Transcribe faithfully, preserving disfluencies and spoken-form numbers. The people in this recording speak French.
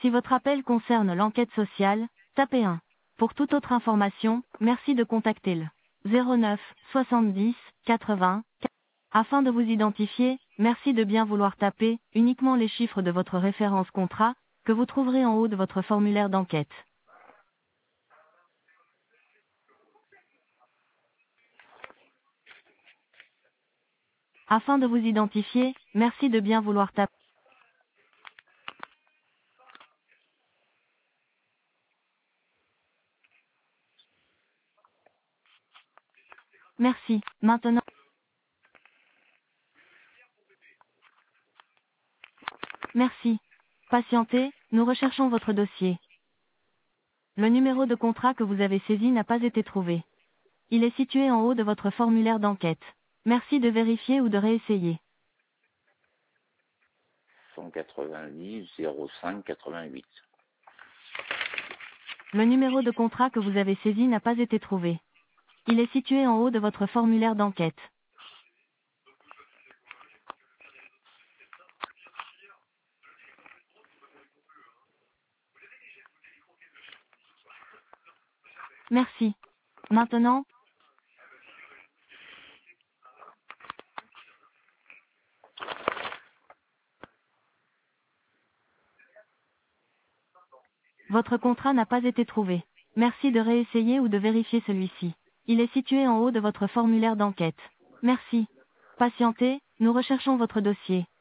Si votre appel concerne l'enquête sociale, tapez un. Pour toute autre information, merci de contacter le zéro neuf soixante-dix quatre-vingts. Afin de vous identifier, merci de bien vouloir taper uniquement les chiffres de votre référence contrat, que vous trouverez en haut de votre formulaire d'enquête. Afin de vous identifier, merci de bien vouloir taper. Merci. Maintenant. Merci. Patientez, nous recherchons votre dossier. Le numéro de contrat que vous avez saisi n'a pas été trouvé. Il est situé en haut de votre formulaire d'enquête. Merci de vérifier ou de réessayer. cent quatre-vingt-dix zéro cinq quatre-vingt-huit. Le numéro de contrat que vous avez saisi n'a pas été trouvé. Il est situé en haut de votre formulaire d'enquête. Merci. Maintenant. Votre contrat n'a pas été trouvé. Merci de réessayer ou de vérifier celui-ci. Il est situé en haut de votre formulaire d'enquête. Merci. Patientez, nous recherchons votre dossier.